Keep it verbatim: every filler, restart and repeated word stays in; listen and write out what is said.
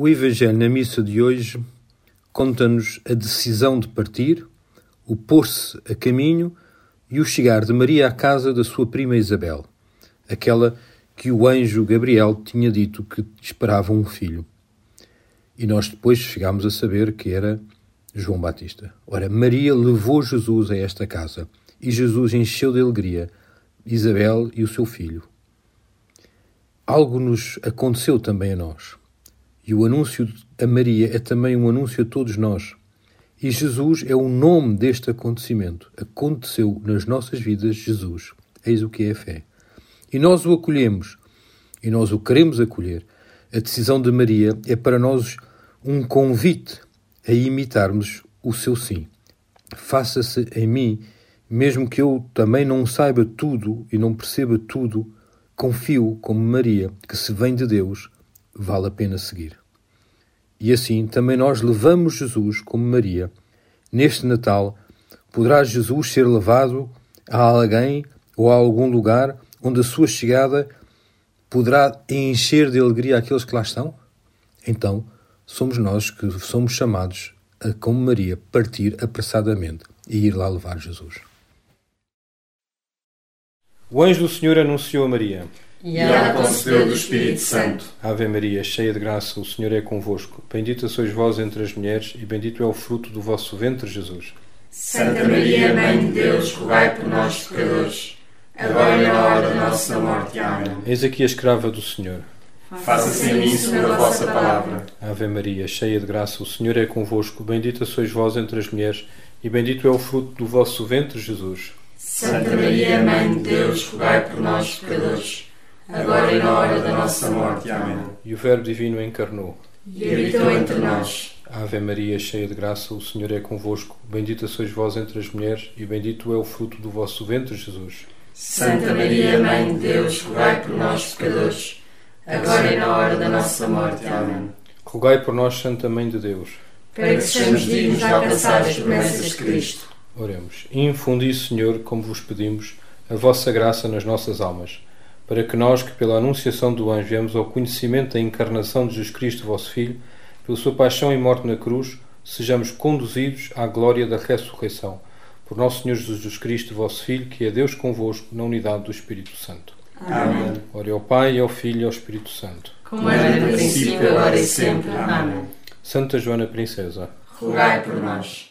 O Evangelho na missa de hoje conta-nos a decisão de partir, o pôr-se a caminho e o chegar de Maria à casa da sua prima Isabel, aquela que o anjo Gabriel tinha dito que esperava um filho. E nós depois chegámos a saber que era João Batista. Ora, Maria levou Jesus a esta casa e Jesus encheu de alegria Isabel e o seu filho. Algo nos aconteceu também a nós. E o anúncio a Maria é também um anúncio a todos nós. E Jesus é o nome deste acontecimento. Aconteceu nas nossas vidas Jesus. Eis o que é a fé. E nós o acolhemos. E nós o queremos acolher. A decisão de Maria é para nós um convite a imitarmos o seu sim. Faça-se em mim, mesmo que eu também não saiba tudo e não perceba tudo, confio, como Maria, que se vem de Deus, vale a pena seguir. E assim também nós levamos Jesus como Maria. Neste Natal, poderá Jesus ser levado a alguém ou a algum lugar onde a sua chegada poderá encher de alegria aqueles que lá estão? Então, somos nós que somos chamados a, como Maria, partir apressadamente e ir lá levar Jesus. O anjo do Senhor anunciou a Maria. E ela concebeu do Espírito Santo. Ave Maria, cheia de graça, o Senhor é convosco. Bendita sois vós entre as mulheres, e bendito é o fruto do vosso ventre, Jesus. Santa Maria, Mãe de Deus, rogai por nós, pecadores, agora e na hora da nossa morte. Amém. Eis aqui a escrava do Senhor. Faça-se em mim segundo a vossa palavra. Ave Maria, cheia de graça, o Senhor é convosco. Bendita sois vós entre as mulheres, e bendito é o fruto do vosso ventre, Jesus. Santa Maria, Mãe de Deus, rogai por nós, pecadores, agora e na hora da nossa morte. Amém. E o Verbo Divino encarnou E habitou entre nós. Ave Maria, cheia de graça, o Senhor é convosco. Bendita sois vós entre as mulheres, e bendito é o fruto do vosso ventre, Jesus. Santa Maria, Mãe de Deus, rogai por nós, pecadores, agora e na hora da nossa morte. Amém. Rogai por nós, Santa Mãe de Deus, para que sejamos dignos de alcançar as promessas de Cristo. Oremos. Infundi, Senhor, como vos pedimos, a vossa graça nas nossas almas, para que nós, que pela anunciação do anjo viemos ao conhecimento da encarnação de Jesus Cristo, vosso Filho, pela sua paixão e morte na cruz, sejamos conduzidos à glória da ressurreição. Por nosso Senhor Jesus Cristo, vosso Filho, que é Deus convosco, na unidade do Espírito Santo. Amém. Ore ao Pai, ao Filho e ao Espírito Santo. Como era no princípio, agora e sempre. Amém. Santa Joana Princesa, rogai por nós.